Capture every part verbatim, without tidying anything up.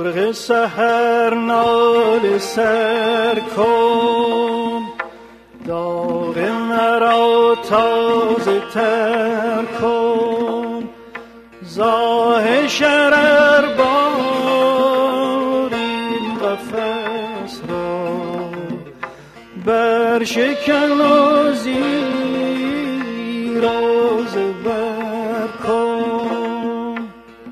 مرغ سحر ناله سر کن، داغ مرا تازه تر کن. زاه شرر بار این قفس را برشکن و زیر و زبر کن.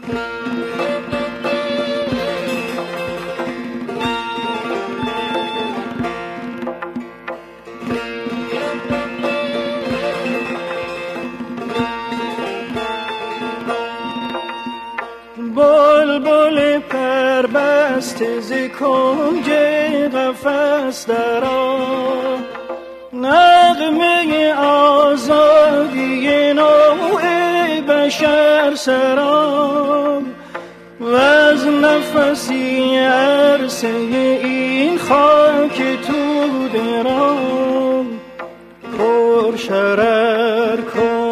بلبل پربسته ز کنج قفس درآ، نغمه آزادی نوع بشر سرا. وز نفسی عرصه این خاک توده را پر شرر کن.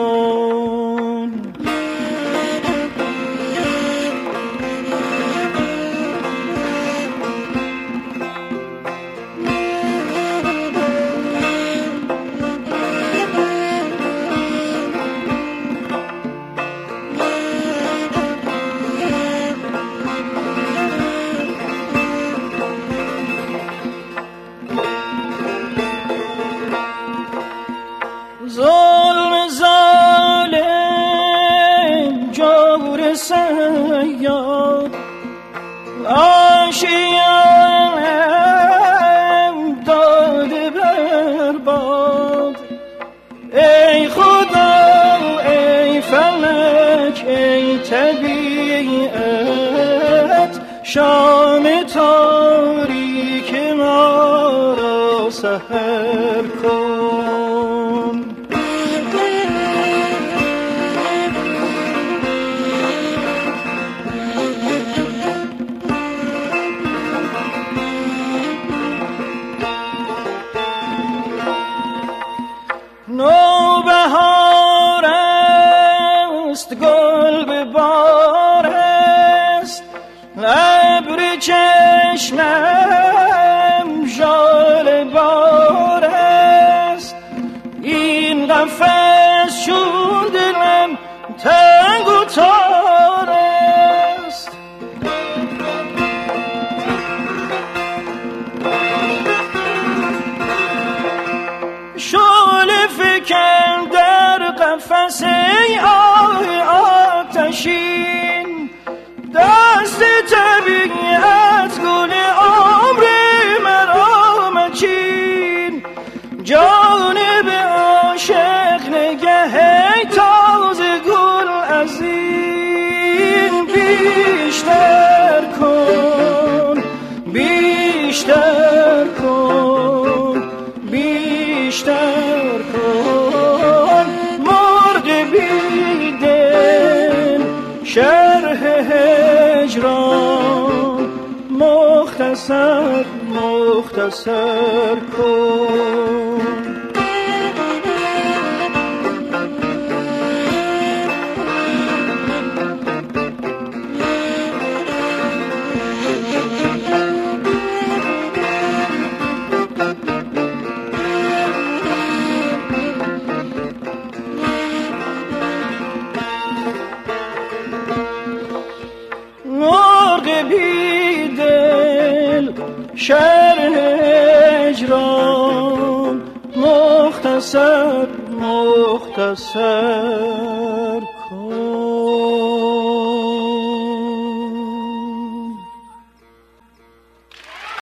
ظلم ظالم جور سیاد آشیانم داده برباد. ای خدا ای فلک ای طبیعت، شام تاریک ما را سحر کن. نوبهار است گل به بار است، ابر چشمم ژاله بار است. این قفس چون دلم تنگ و تار است. شعله فکن در قفس ای آه آتشین، دست طبیعت گل عمر مرا مچین. جانب عاشق نگه تازه گل از این بیشتر کن، بیشتر کن، بیشتر کن. مرغ بیدل شرح هجران مختصر مختصر کن. بیدل شرح هجران مختصر مختصر کن.